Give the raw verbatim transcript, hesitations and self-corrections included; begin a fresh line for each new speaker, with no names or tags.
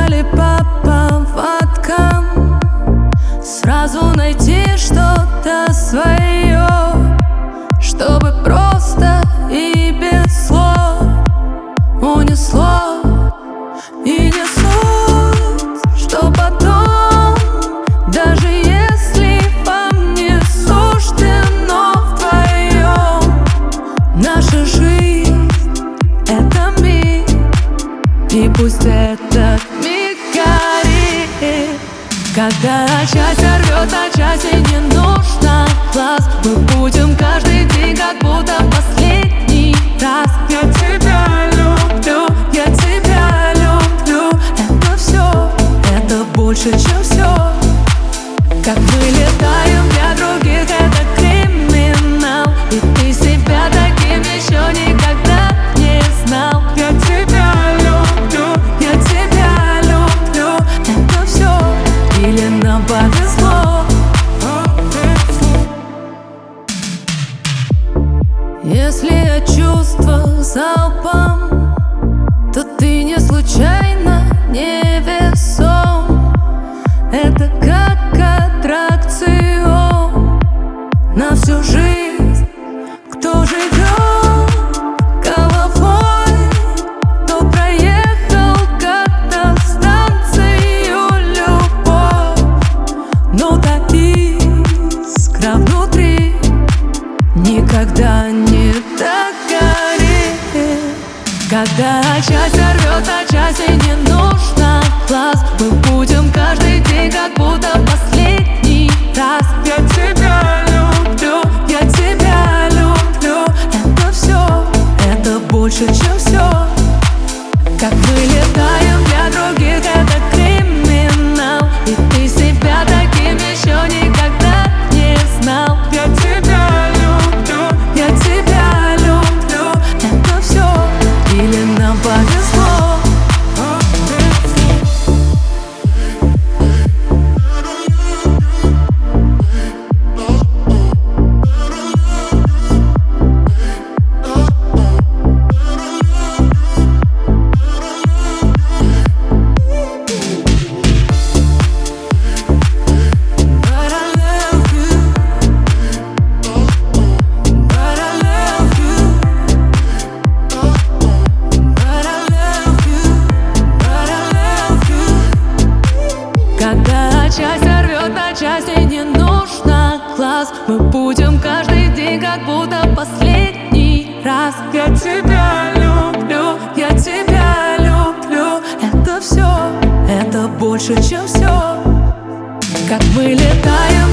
гуляли по поводкам, сразу найти что-то свое, чтобы просто и без слов унесло. И не суть, что потом, даже если вам не суждено вдвоем, наша жизнь — это миг, и пусть этот миг горит. Когда часть рвет, а части не нужно глаз, мы будем каждый день как будто последний раз. Я тебя люблю, я тебя люблю. Это все, это больше, чем все. Как мы летаем для других, это криминал, и ты себя таким еще никогда не знал. Я тебя люблю, я тебя люблю. Это все, или нам повезло? Если я чувства залпом, то ты не случайно не весом. Это как аттракцион на всю жизнь. Кто живет головой, кто проехал как-то станцию любовь, но та искра внутри никогда не догорит. Когда часть рвет, а части не нужно глаз, мы будем каждый день как будто последний раз. Я тебя люблю, я тебя люблю. Это все, это больше, чем все. Как мы летаем для других, это криминал, и ты себя таким еще никогда не знал. Я тебя люблю, я тебя люблю. Это все, или нам повезло? Когда часть рвет, а части не нужно глаз, мы будем каждый день как будто последний раз. Я тебя люблю, я тебя люблю. Это все, это больше, чем все. Как мы летаем